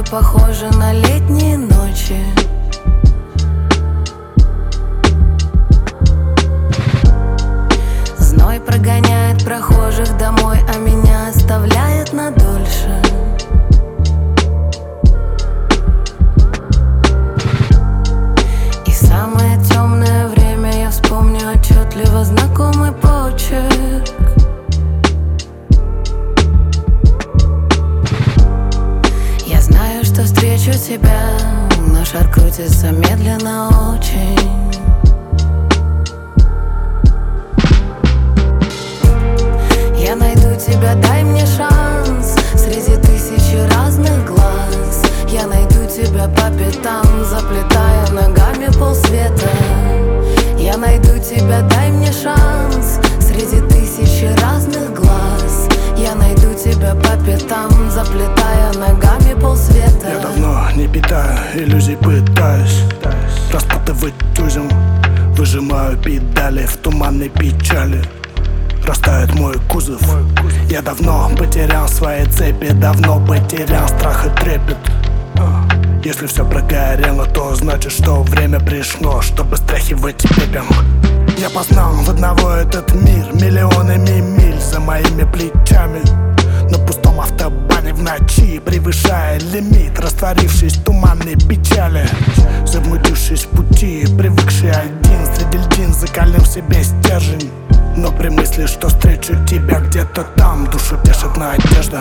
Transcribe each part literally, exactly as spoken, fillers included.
тобой похожи на летние ночи. Зной прогоняет прохожих домой, а меня оставляет надольше. И в самое темное время я вспомню отчетливо знакомый почерк. Я знаю, что встречу тебя, но шар крутится медленно очень. Я найду тебя, дай мне шанс среди тысячи разных глаз. Я найду тебя по пятам, заплетая ногами полсвета. Я найду тебя, дай мне шанс среди тысячи разных глаз. Я найду тебя по пятам, заплетая ногами полсвета. Я давно не питаю иллюзий, пытаюсь распутывать узел. Выжимаю педали в туманной печали. Растает мой кузов. Я давно потерял свои цепи, давно потерял страх и трепет. Если все прогорело, то значит, что время пришло, чтобы стряхивать пепел. Я познал в одного этот мир миллионами миль за моими плечами. На пустом автобане в ночи, превышая лимит, растворившись в туманной печали. Заблудившись в пути, привыкший один среди льдин, закалил в себе стержень. Но при мысли, что встречу тебя где-то там, душу тешит надежда.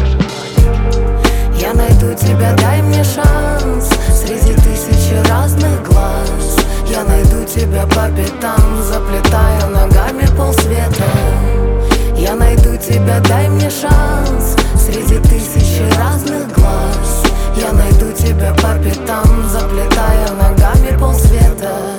Я найду тебя, дай мне шанс среди тысячи разных глаз. Я найду тебя по пятам, заплетая ногами полсвета. Я найду тебя, дай мне шанс среди тысячи разных глаз. Я найду тебя по пятам, заплетая ногами полсвета.